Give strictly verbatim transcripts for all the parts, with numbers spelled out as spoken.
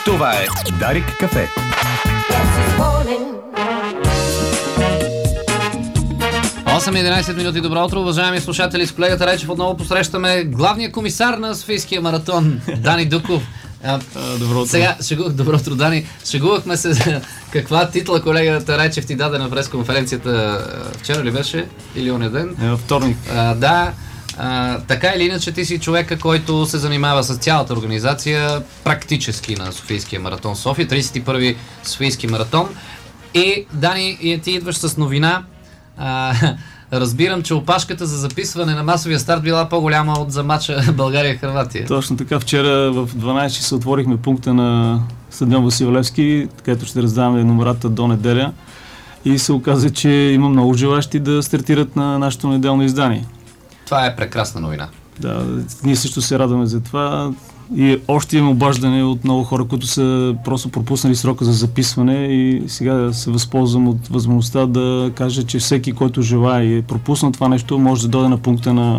Това е Дарик кафе. осем и единайсет минути. Добро утро, уважаеми слушатели. С колегата Райчев отново посрещаме главния комисар на Софийския маратон Дани Дуков. А, добро утро. Сега, шегувах, добро утро, Дани. Шегувахме се за каква титла колегата Райчев ти даде на пресконференцията вчера ли беше? Или оня ден? Е, във вторник. А, да. А, така или иначе ти си човека, който се занимава с цялата организация практически на Софийския маратон София, тридесет и първи Софийски маратон. И, Дани, и ти идваш с новина. А, разбирам, че опашката за записване на масовия старт била по-голяма от за мача България-Хърватия. Точно така. Вчера в дванайсет часа отворихме пункта на стадион Васил Левски, където ще раздаваме номерата до неделя. И се оказа, че има много желащи да стартират на нашето неделно издание. Това е прекрасна новина. Да, ние също се радваме за това. И още имаме обаждане от много хора, които са просто пропуснали срока за записване, и сега се възползвам от възможността да кажа, че всеки, който желае и е пропуснал това нещо, може да дойде на пункта на,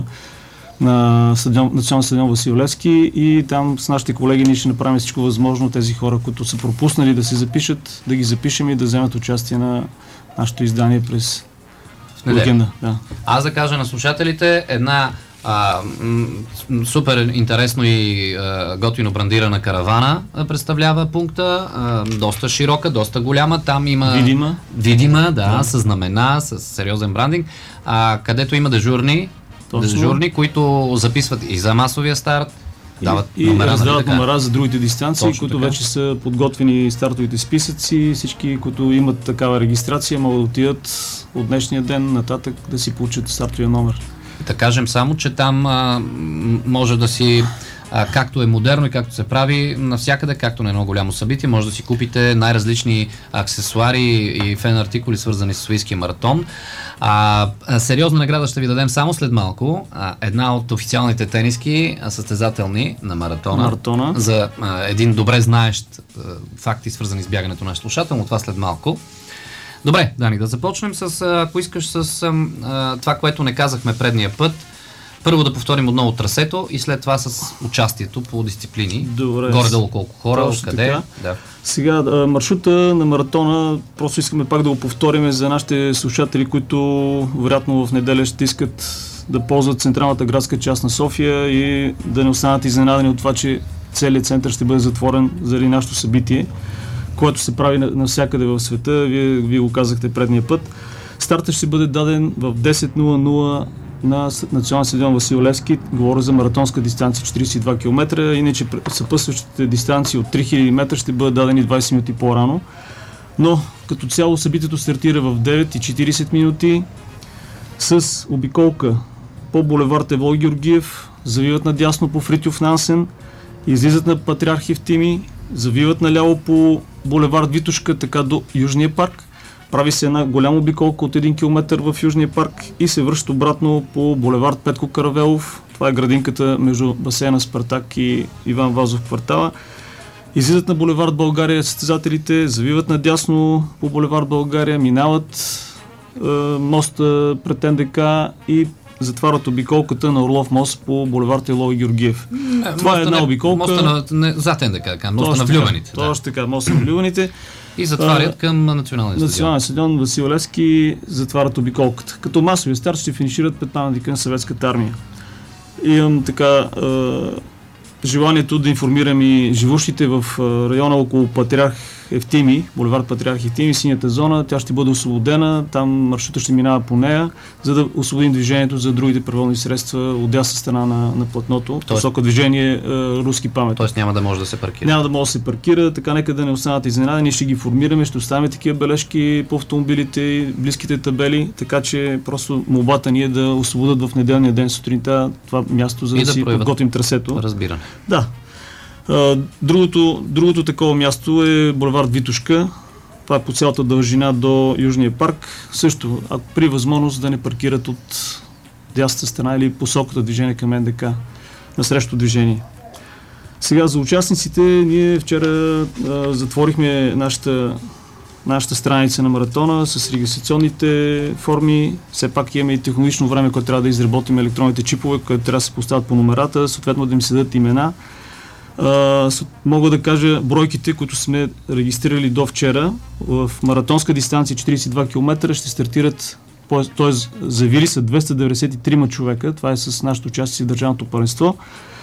на стадион, национален стадион Васил Левски, и там с нашите колеги ние ще направим всичко възможно тези хора, които са пропуснали да се запишат, да ги запишем и да вземат участие на нашето издание през уикенда. Да. Аз да кажа на слушателите една А, м- супер интересно и а, готино брандирана каравана а, представлява пункта, а, доста широка, доста голяма, там има видима, видима да, да. С знамена, с сериозен брандинг, а, където има дежурни, дежурни, които записват и за масовия старт, дават и, номера, и раздават нали, номера за другите дистанции, точно които така. Вече са подготвени стартовите списъци. Всички, които имат такава регистрация, могат да отидат от днешния ден нататък да си получат стартовия номер. Да кажем само, че там а, може да си, а, както е модерно и както се прави навсякъде, както на едно голямо събитие, може да си купите най-различни аксесуари и фен артикули, свързани с Софийския маратон. А, а, сериозна награда ще ви дадем само след малко. А, една от официалните тениски, а, състезателни на маратона, маратона. За а, един добре знаещ а, факти, свързани с бягането на слушател, но това след малко. Добре, Дани, да започнем с, ако искаш, с а, това, което не казахме предния път. Първо да повторим отново трасето и след това с участието по дисциплини. Добре. Горе-долу колко хора, откъде. Да. Сега, маршрута на маратона, просто искаме пак да го повторим за нашите слушатели, които вероятно в неделя ще искат да ползват централната градска част на София и да не останат изненадани от това, че целият център ще бъде затворен заради нашето събитие, което се прави навсякъде в света. Вие, вие го казахте предния път. Стартът ще бъде даден в десет нула нула на национален стадион Васил Левски. Говоря за маратонска дистанция четирийсет и два километра, иначе съпътстващите дистанции от три хиляди метра ще бъдат дадени двайсет минути по-рано. Но като цяло събитието стартира в девет и четирийсет минути с обиколка по булевард Евлой Георгиев, завиват надясно по Фритьоф Нансен, излизат на Патриарх Евтимий, завиват наляво по булевард Витошка, така до Южния парк. Прави се една голяма обиколка от един километър в Южния парк и се връщат обратно по булевард Петко Каравелов. Това е градинката между басейна Спартак и Иван Вазов квартала. Излизат на булевард България състезателите, завиват надясно по булевард България, минават е, моста пред Ен Де Ка и затварят обиколката на Орлов мост по булевард Елой Георгиев. Не, това е една обиколка. Моста на, не, зад Ен Де Ка, моста на влюбените. Да. Точно така, моста на влюбените. И затварят а, към националния стадион. Националния стадион Васил Левски затварят обиколката. Като масовия старт ще финишират пред паметника на Съветската армия. Имам така е, желанието да информирам и живущите в района около Патриарх Евтимий, булевард Патриарх Евтимий, синята зона. Тя ще бъде освободена, там маршрута ще минава по нея, за да освободим движението за другите превозни средства от дясна страна на, на платното. Посока движение е, руски памет. Тоест няма да може да се паркира. Няма да може да се паркира, така нека да не останат изненадани. Ние ще ги формираме, ще оставим такива бележки по автомобилите и близките табели, така че просто молбата ни е да освободят в неделния ден сутринта това място, за да, да си подготвим трасето. Разбиране. Да. Другото, другото такова място е булевард Витошка. Това е по цялата дължина до Южния парк. Също, ако при възможност да не паркират от дясната страна или посоката движение към Ен Де Ка на срещу движение. Сега за участниците, ние вчера а, затворихме нашата, нашата страница на маратона с регистрационните форми. Все пак имаме и технологично време, което трябва да изработим електронните чипове, които трябва да се поставят по номерата, съответно да им се дадат имена. А, мога да кажа бройките, които сме регистрирали до вчера. В маратонска дистанция четирийсет и два километра ще стартират, т.е. завили са двеста деветдесет и три човека. Това е с нашето участие в държавното първенство.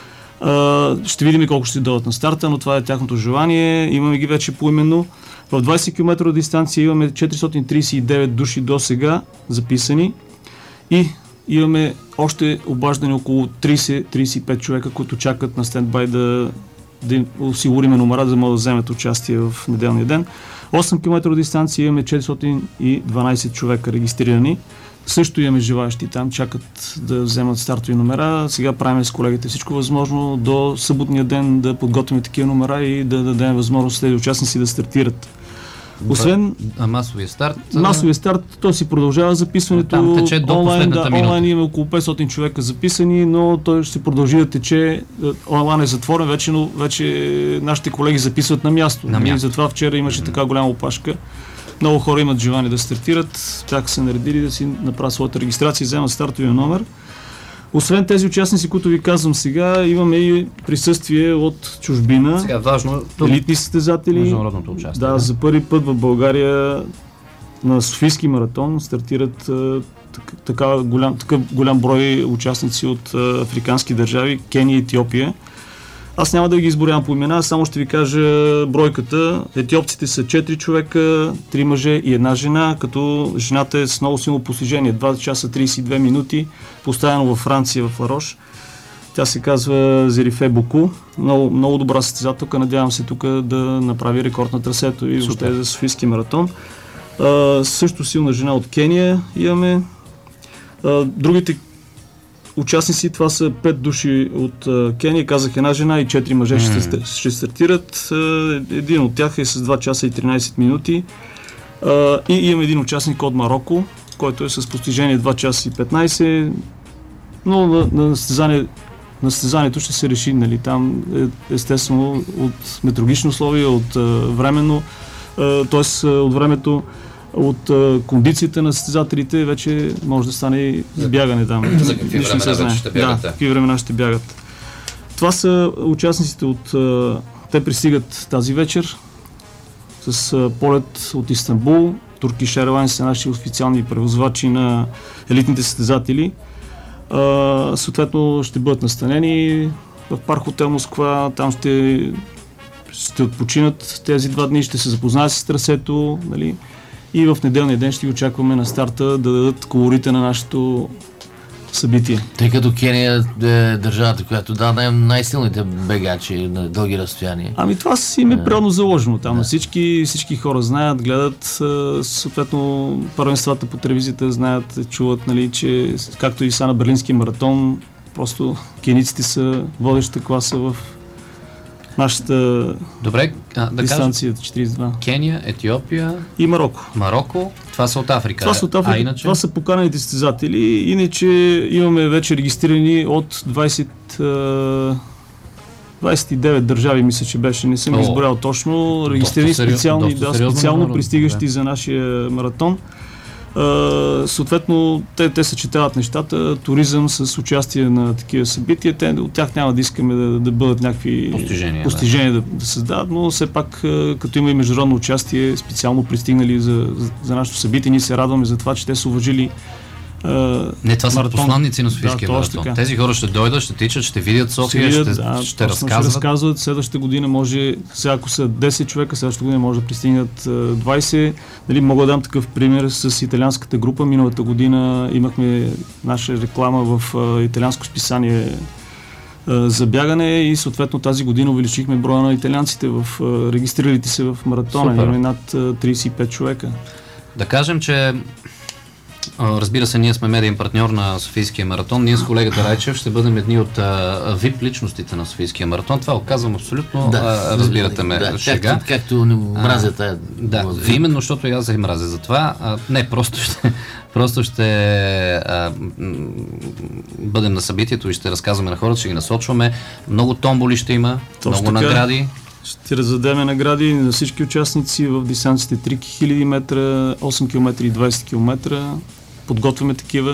Uh, ще видим колко ще дойдат на старта, но това е тяхното желание. Имаме ги вече поименно. В двайсет километра дистанция имаме четиристотин трийсет и девет души до сега записани и имаме още обаждани около трийсет до трийсет и пет човека, които чакат на стендбай да, да осигуриме номера, за да могат да вземат участие в неделния ден. осем километра дистанция имаме четиристотин и дванайсет човека регистрирани. Също имаме желаящи там, чакат да вземат стартови номера. Сега правим с колегите всичко възможно до съботния ден да подготвим такива номера и да дадем възможност тези участници да стартират. Освен а масовия старт? Масовия старт, то си продължава записването. Там тече до онлайн, да, минута. онлайн имаме около петстотин човека записани, но той ще продължи да тече. Онлайн е затворен вече, но вече нашите колеги записват на място. На място. И затова вчера имаше mm-hmm. така голяма опашка. Много хора имат желание да стартират, тях са наредили да си направят своята регистрация и вземат стартовия номер. Освен тези участници, които ви казвам сега, имаме и присъствие от чужбина. Сега важно елитни състезатели. Международното участие. Да, да, за първи път в България на Софийски маратон стартират така голям, такъв голям брой участници от африкански държави, Кения и Етиопия. Аз няма да ги изборявам по имена, само ще ви кажа бройката. Етиопците са четири човека, три мъже и една жена, като жената е с много силно постижение. два часа трийсет и две минути, поставено във Франция, в Ларош. Тя се казва Зерифе Боку. Много, много добра състезателка. Надявам се тук да направи рекорд на трасето и въобще за Софийски маратон. А, също силна жена от Кения имаме. А, другите участници, това са пет души от uh, Кения, казах една жена и четири мъже mm. ще, ще стартират. Uh, един от тях е с два часа и тринайсет минути. Uh, и имаме един участник от Мароко, който е с постижение два часа и петнайсет. Но на, на, състезание, на състезанието ще се реши, нали, там е, естествено от метеорологични условия, от uh, временно, uh, т.е. от времето, от а, кондицията на състезателите вече може да стане и бягане там. За какви времена вече ще бягат? Да, какви времена ще бягат. Това са участниците от... А, те пристигат тази вечер с а, полет от Истанбул. Turkish Airlines са наши официални превозвачи на елитните състезатели. А, съответно ще бъдат настанени в парк хотел Москва. Там ще, ще отпочинат тези два дни, ще се запознаят с трасето, нали? И в неделния ден ще ги очакваме на старта да дадат колорите на нашето събитие. Тъй като Кения е държавата, която да, най- най-силните бегачи на дълги разстояния. Ами това си им е природно заложено. Там да. всички, всички хора знаят, гледат, съответно първенствата по телевизията знаят, чуват, нали, че както и са на Берлинския маратон, просто кениците са водеща класа в нашата Добре, а, да дистанция четирийсет и два. Кения, Етиопия и Мароко. Мароко, това са от Африка. Това са от Африка, а иначе? Това са поканените състезатели. Иначе имаме вече регистрирани от двайсет, двайсет и девет държави, мисля, че беше. Не съм изборял точно. Регистрирани специални, да, специално пристигащи да. за нашия маратон. Uh, съответно, те, те съчетават нещата, туризъм с участие на такива събития. Те, от тях няма да искаме да, да бъдат някакви постижения, постижения да. Да, да създадат, но все пак, uh, като има и международно участие, специално пристигнали за, за, за нашето събитие, ние се радваме за това, че те са уважили Uh, не, това маратон. Са посланници на Софийския да, маратон. Тези хора ще дойдат, ще тичат, ще видят София, ще, видят, ще, да, ще разказват. Ще разказват. Следващата година може, сега ако са десет човека, следващата година може да пристигнат двайсет. Нали, мога да дам такъв пример с италианската група. Миналата година имахме наша реклама в uh, италианско списание uh, за бягане и съответно тази година увеличихме броя на италианците в uh, регистриралите се в маратона. Имаме над uh, трийсет и пет човека. Да кажем, че разбира се, ние сме медиен партньор на Софийския маратон. Ние с колегата Райчев ще бъдем едни от а, вип личностите на Софийския маратон. Това оказвам абсолютно, да, а, разбирате ме, да, шега. Както, както не мразя тая. Да, именно, защото и аз за мразя за това. А, не, просто ще, просто ще а, м- бъдем на събитието и ще разказваме на хората, ще ги насочваме. Много томболи ще има, точно много така. Награди. Ще раздадем награди на всички участници в дистанциите три хиляди метра, осем километра и двайсет километра. Подготвяме такива.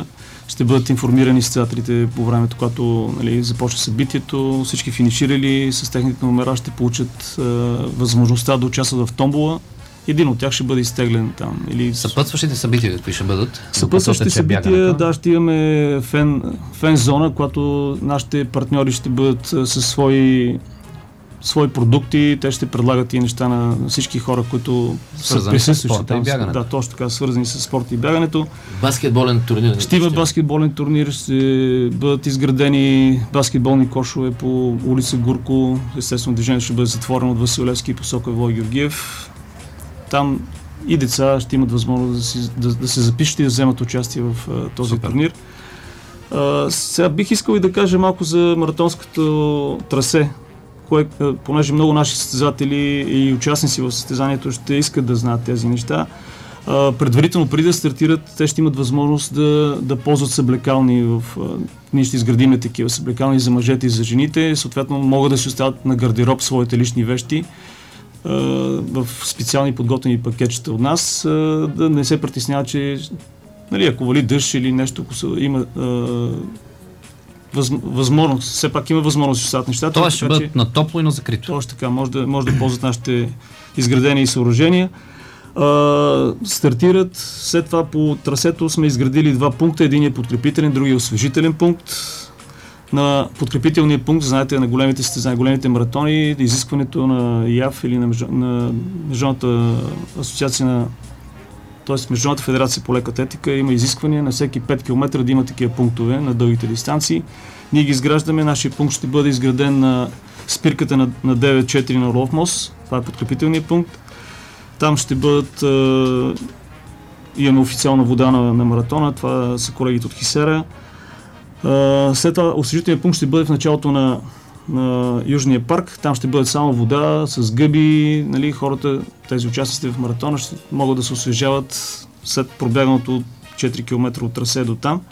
ще бъдат информирани състезателите по времето, когато, нали, започне събитието. Всички финиширали с техните номера ще получат а, възможността да участват в томбола. Един от тях ще бъде изтеглен там. Или... Съпътстващите събития какви ще бъдат? Съпътстващите събития, да, ще имаме фен, фен зона, която нашите партньори ще бъдат със свои, свои продукти. Те ще предлагат и неща на всички хора, които свързани са с спорта и бягането. Да, точно така, свързани с спорта и бягането. Баскетболен турнир. Ще има баскетболен турнир, ще бъдат изградени баскетболни кошове по улица Гурко. Естествено, движението ще бъде затворено от Василевски и посока Вой Георгиев. Там и деца ще имат възможност да, си, да, да се запишат и да вземат участие в а, този Супер. турнир. А, сега бих искал и да кажа малко за маратонското трасе, кое, а, понеже много наши състезатели и участници в състезанието ще искат да знаят тези неща. А, предварително, преди да стартират, те ще имат възможност да, да ползват съблекални. В, а, ние ще изградим такива съблекални за мъжете и за жените. Съответно, могат да си оставят на гардероб своите лични вещи в специални подготвени пакетчета от нас, да не се притеснява, че, нали, ако вали дъжд или нещо, ако са, има въз, възможност, все пак има възможност да остават нещата. Това ще бъдат на топло и на закрито. Точно така, може да, може да ползват нашите изградени съоръжения. А, стартират, след това по трасето сме изградили два пункта, един е подкрепителен, другия е освежителен пункт. На подкрепителния пункт, знаете, на големите състезания, големите маратони, изискването на ИАФ или на, на Международната асоциация на, т.е. Международната федерация по лека атлетика има изисквания на всеки пет километра да има такива пунктове на дългите дистанции. Ние ги изграждаме, нашия пункт ще бъде изграден на спирката на, на девет четири на Орлов мост, това е подкрепителният пункт. Там ще бъдат, е, имаме официална вода на, на маратона, това са колегите от Хисера. Uh, след това освежителният пункт ще бъде в началото на, на Южния парк. Там ще бъде само вода с гъби. Нали, хората, тези участници в маратона ще могат да се освежават след пробяганото четири километра от трасе до там.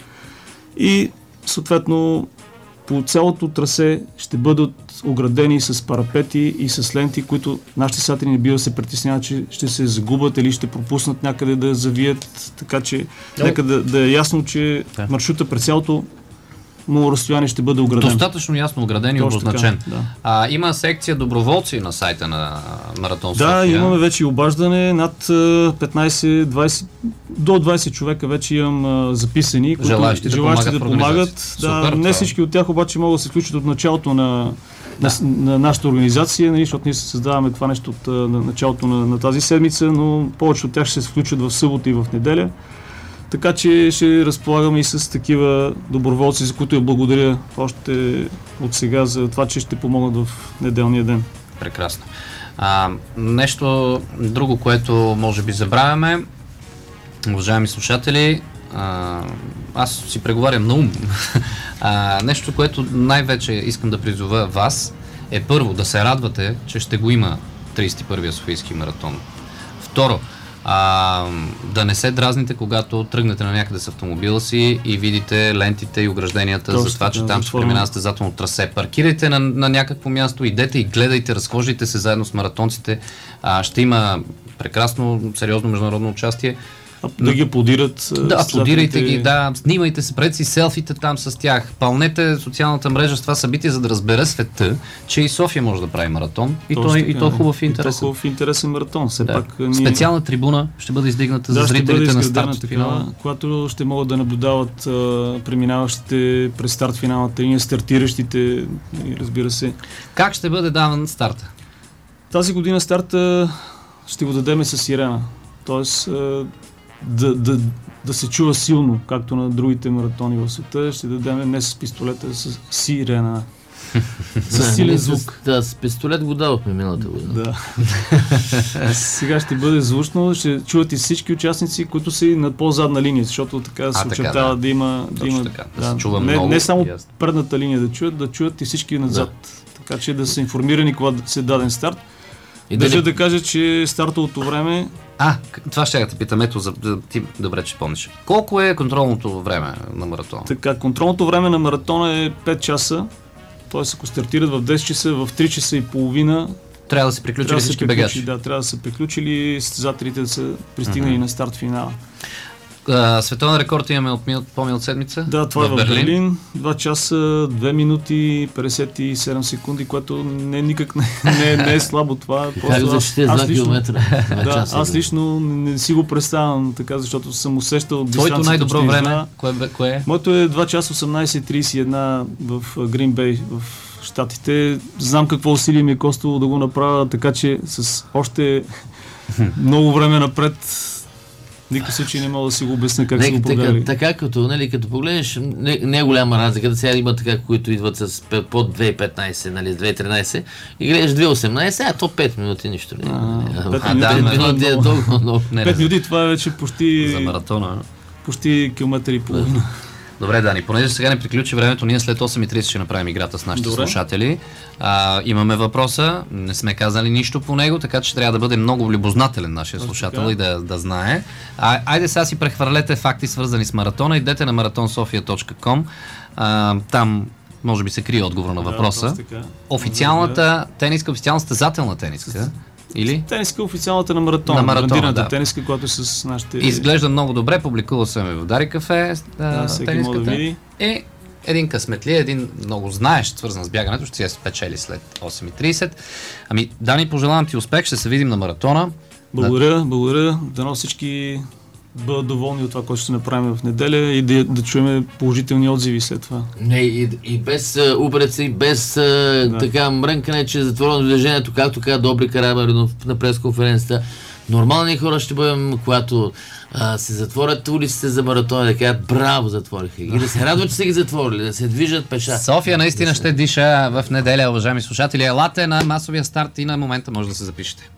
И съответно по цялото трасе ще бъдат оградени с парапети и с ленти, които нашите състезатели не бива да се притесняват, че ще се загубят или ще пропуснат някъде да завият. Така че нека да, да е ясно, че маршрута през цялото му разстояние ще бъде ограден. Достатъчно ясно ограден и обозначен. Да. А, има секция доброволци на сайта на Маратон София. Да, имаме вече и обаждане. Над петнайсет двайсет до двайсет човека вече имам а, записани, които желаящи да желаящи помагат. Да помагат. Да, Супер, не всички от тях обаче могат да се включат от началото на, да. на, на нашата организация, нали, защото ние създаваме това нещо от на началото на, на тази седмица, но повече от тях ще се включат в събота и в неделя. Така че ще разполагаме и с такива доброволци, за които я благодаря още от сега за това, че ще помогнат в неделния ден. Прекрасно. А, нещо друго, което може би забравяме, уважаеми слушатели, а, аз си преговарям на ум. а, нещо, което най-вече искам да призова вас, е първо да се радвате, че ще го има трийсет и първия Софийски маратон. Второ, А, да не се дразните, когато тръгнете на някъде с автомобила си и видите лентите и огражденията. Точно, за това, че да, там ще преминава състезателно трасе. Паркирайте на, на някакво място, идете и гледайте, разхождайте се заедно с маратонците. А, ще има прекрасно, сериозно международно участие. Да ги аплодират. Да, аплодирайте ги, да, снимайте се, пред си селфите там с тях. Пълнете социалната мрежа с това събитие, за да разбере света, че и София може да прави маратон. И то, и то хубав и интересен. И то хубав и интересен маратон. Все да. пак, ние... Специална трибуна ще бъде издигната да, за зрителите на старт финала, която ще могат да наблюдават а, преминаващите през старт финалната линия, стартиращите, и разбира се. Как ще бъде даван старта? Тази година старта ще го дадем с сирена. Тоест а, Да, да, да се чува силно, както на другите маратони в света. Ще дадем не с пистолета, а с сирена. С силен звук. Да, с пистолет го дадохме миналата година. Да. Сега ще бъде звучно, ще чуват и всички участници, които са и на по-задна линия, защото така се очертава да. да има... Да има така, да, да се чува не, много. Не само ясно. Предната линия да чуят, да чуят и всички назад. Да. Така че да са информирани, когато се даден старт. И Държа да, да кажа, че стартовото време... А, това ще да те питам, ето, за, ти добре, че помниш. Колко е контролното време на маратона? Така, контролното време на маратона е пет часа, т.е. ако стартират в десет часа, в три часа и половина... Трябва да се приключили всички бегачи. Да, трябва да са приключили, състезателите да са пристигнали mm-hmm. на старт финала. А, световен рекорд имаме от мил, по-мил от седмица. Да, това в е в Берлин. Берлин. два часа, две минути, петдесет и седем секунди, което не е никак не, не, не е слабо това. Как да защитиш два километра? Да, аз лично не, не си го представям така, защото съм усещал дистанцията. Твоето най-добро време, знае. кое, кое е? Моето е два часа осемнадесет тридесет и една в Грин Бей, в Щатите. Знам какво усилие ми е коствало да го направя, така че с още много време напред никакъв случай не мога да си го обясня как са го така, провели. така като, нали, като погледнеш, не, не е голяма разлика. Сега има така, които идват с под две петнайсет, нали, две тринайсет и гледаш две осемнайсет, а то пет минути нищо. Не, А, пет а, минути, да, е ме- минути е много. толкова много. Не, Пет не, минути, това е вече почти, за маратона. почти километър и половина. Добре, Дани, понеже сега не приключи времето, ние след осем и трийсет ще направим играта с нашите Добре. слушатели. А, имаме въпроса, не сме казали нищо по него, така че трябва да бъде много любознателен нашия слушател така. и да, да знае. А, айде сега си прехвърлете факти, свързани с маратона, идете на маратон софия точка ком. А, там може би се крие отговор на въпроса. точно така. Официалната тениска, официална състезателна тениска, или? Тениска официалната на маратона. На маратона, брандираната да. тениска, която е с нашите... Изглежда много добре, публикува се в Дарик кафе, Да, всеки може да тениската. види. И един късметли, един много знаещ, свързан с бягането, ще си я спечели след осем и трийсет. Ами, Дани, пожелавам ти успех, ще се видим на маратона. Благодаря, благодаря. Дано всички бъдат доволни от това, което ще направим в неделя и да, да чуем положителни отзиви след това. Не, и, и без а, упреци, и без а, Да. така мрънкане, че е затворено движението, както каза Добри Карамаринов на пресконференцията. Нормални хора ще бъдем, когато а, се затворят улиците за маратона, да кажат браво, затвориха ги. И да се радват, че са ги затворили, да се движат пеша. София наистина ще диша в неделя, уважаеми слушатели. Елате на масовия старт и на момента може да се запишете.